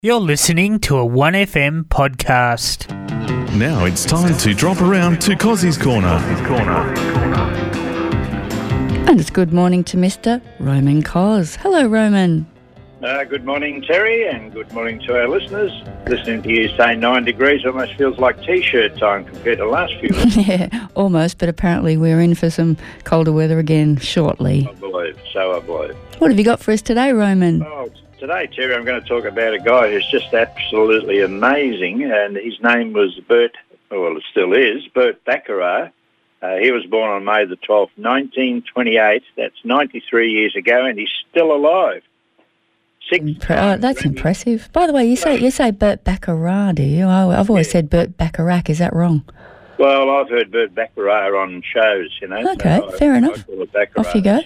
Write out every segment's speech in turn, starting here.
You're listening to a 1FM podcast. Now it's time to drop around to Cozzy's Corner. And it's good morning to Mr. Roman Cos. Hello, Roman. Good morning, Terry, and good morning to our listeners. Listening to you say 9 degrees almost feels like T-shirt time compared to last few weeks. Yeah, almost, but apparently we're in for some colder weather again shortly. I believe. What have you got for us today, Roman? Oh, today, Terry, I'm going to talk about a guy who's just absolutely amazing, and his name was Burt Bacharach. He was born on May the 12th, 1928. That's 93 years ago, and he's still alive. That's impressive. By the way, you say Burt Bacharach, do you? I've always said Burt Bacharach. Is that wrong? Well, I've heard Burt Bacharach on shows, you know. Okay, so fair enough. I call it Bacharach. Off you go.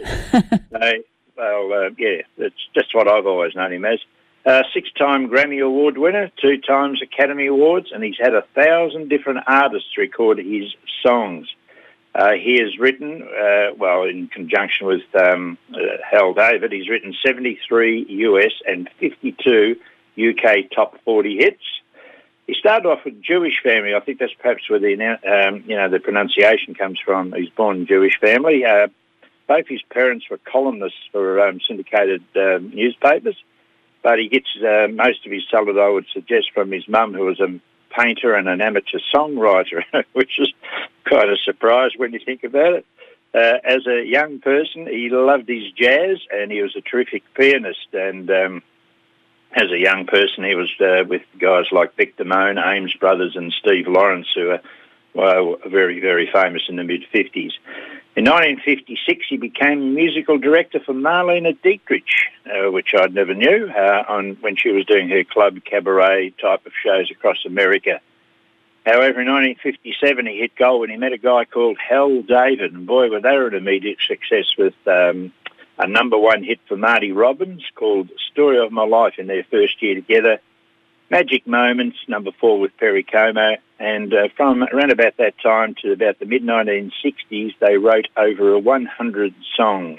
That's just what I've always known him as. 6-time Grammy Award winner, 2 times Academy Awards, and he's had 1,000 different artists record his songs. He has written, in conjunction with Hal David, he's written 73 US and 52 UK top 40 hits. He started off with a Jewish family. I think that's perhaps where the pronunciation comes from. He's born in a Jewish family. Both his parents were columnists for syndicated newspapers, but he gets most of his salad, I would suggest, from his mum, who was a painter and an amateur songwriter, which is quite a surprise when you think about it. As a young person, he loved his jazz, and he was a terrific pianist. And as a young person, he was with guys like Vic Damone, Ames Brothers, and Steve Lawrence, who were very, very famous in the mid-50s. In 1956, he became musical director for Marlene Dietrich, which I never knew, when she was doing her club cabaret type of shows across America. However, in 1957, he hit gold when he met a guy called Hal David, and boy, were they an immediate success with a number one hit for Marty Robbins called Story of My Life in their first year together. Magic Moments, number 4 with Perry Como, and from around about that time to about the mid-1960s, they wrote over 100 songs.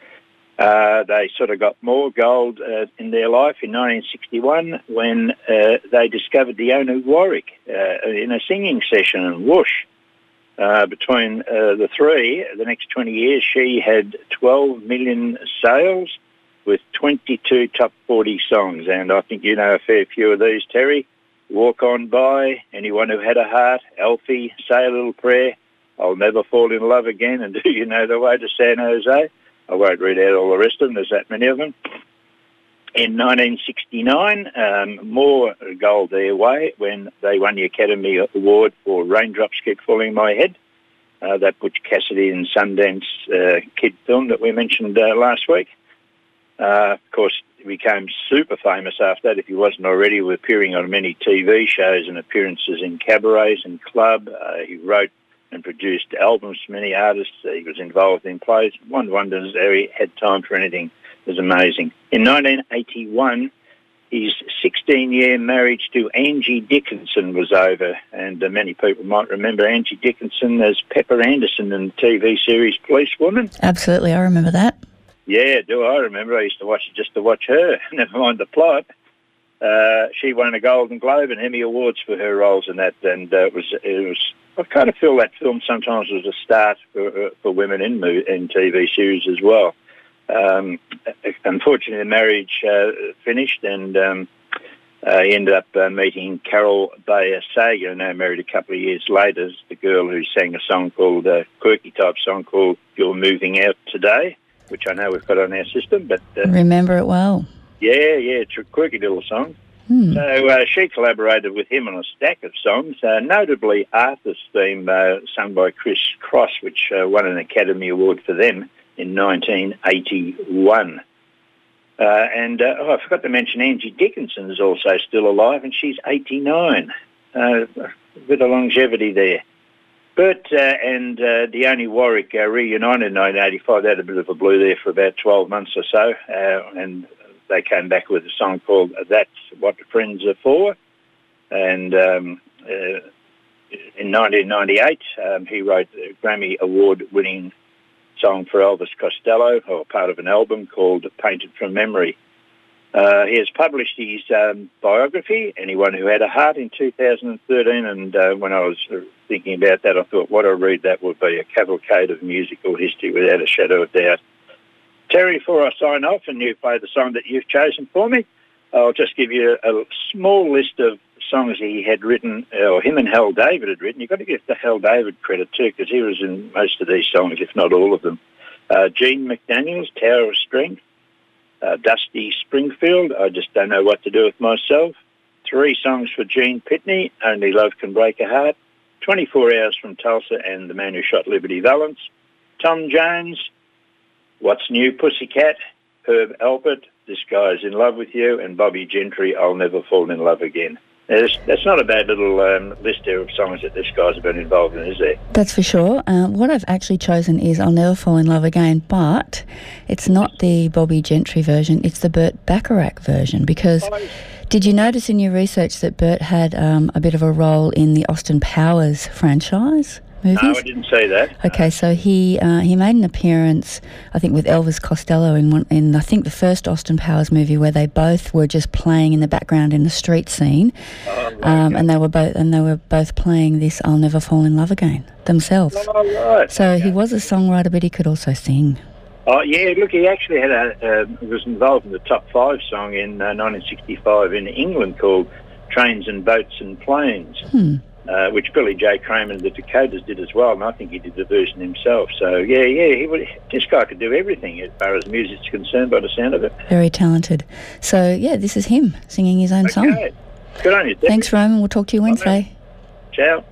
They sort of got more gold in their life in 1961 when they discovered Dionne Warwick in a singing session, and whoosh, between the three, the next 20 years, she had 12 million sales with 22 top 40 songs. And I think you know a fair few of these, Terry. Walk On By, Anyone Who Had a Heart, Alfie, Say a Little Prayer, I'll Never Fall in Love Again, and Do You Know the Way to San Jose? I won't read out all the rest of them, there's that many of them. In 1969, more gold their way when they won the Academy Award for Raindrops Keep Falling on My Head, that Butch Cassidy and Sundance Kid film that we mentioned last week. Of course, he became super famous after that, if he wasn't already, with appearing on many TV shows and appearances in cabarets and club. He wrote and produced albums for many artists. He was involved in plays. One wonders how he had time for anything. It was amazing. In 1981, his 16-year marriage to Angie Dickinson was over, and many people might remember Angie Dickinson as Pepper Anderson in the TV series Policewoman. Absolutely, I remember that. Yeah, do I remember? I used to watch it just to watch her, never mind the plot. She won a Golden Globe and Emmy Awards for her roles in that, and it was. I kind of feel that film sometimes was a start for women in TV series as well. Unfortunately, the marriage finished, and he ended up meeting Carol Bayer Sager, now married a couple of years later, the girl who sang a song called, quirky type song called You're Moving Out Today, which I know we've got on our system. But remember it well. Yeah, it's a quirky little song. So she collaborated with him on a stack of songs, notably Arthur's theme, sung by Chris Cross, which won an Academy Award for them in 1981. I forgot to mention Angie Dickinson is also still alive, and she's 89. A bit of longevity there. Burt and Dionne Warwick reunited in 1985. They had a bit of a blue there for about 12 months or so, and they came back with a song called That's What Friends Are For. And in 1998, he wrote a Grammy Award-winning song for Elvis Costello, or part of an album called Painted from Memory. He has published his biography, Anyone Who Had a Heart, in 2013, and when I was thinking about that, I thought what I read that would be a cavalcade of musical history without a shadow of doubt. Terry, before I sign off and you play the song that you've chosen for me, I'll just give you a small list of songs he had written, or him and Hal David had written. You've got to give the Hal David credit too, because he was in most of these songs, if not all of them. Gene McDaniel's, Tower of Strength. Dusty Springfield, I Just Don't Know What to Do With Myself. 3 songs for Gene Pitney, Only Love Can Break a Heart. 24 Hours from Tulsa and The Man Who Shot Liberty Valance. Tom Jones, What's New Pussycat. Herb Alpert, This Guy's in Love with You. And Bobby Gentry, I'll Never Fall in Love Again. That's not a bad little list there of songs that this guy's been involved in, is there? That's for sure. What I've actually chosen is I'll Never Fall in Love Again, but it's not the Bobby Gentry version, it's the Burt Bacharach version, because did you notice in your research that Burt had a bit of a role in the Austin Powers franchise movies? No, I didn't say that. Okay, so he made an appearance, I think, with Elvis Costello in I think the first Austin Powers movie, where they both were just playing in the background in the street scene, and they were both playing this "I'll Never Fall in Love Again" themselves. Oh, right. So he was a songwriter, but he could also sing. Oh yeah, look, he actually had was involved in the top 5 song in 1965 in England called "Trains and Boats and Planes." Which Billy J. Kramer and the Dakotas did as well, and I think he did the version himself. So, this guy could do everything as far as music's concerned by the sound of it. Very talented. So, this is him singing his own song. Good on you, Debbie. Thanks, Roman. We'll talk to you Wednesday. Ciao.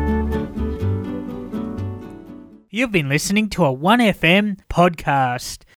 You've been listening to a 1FM podcast.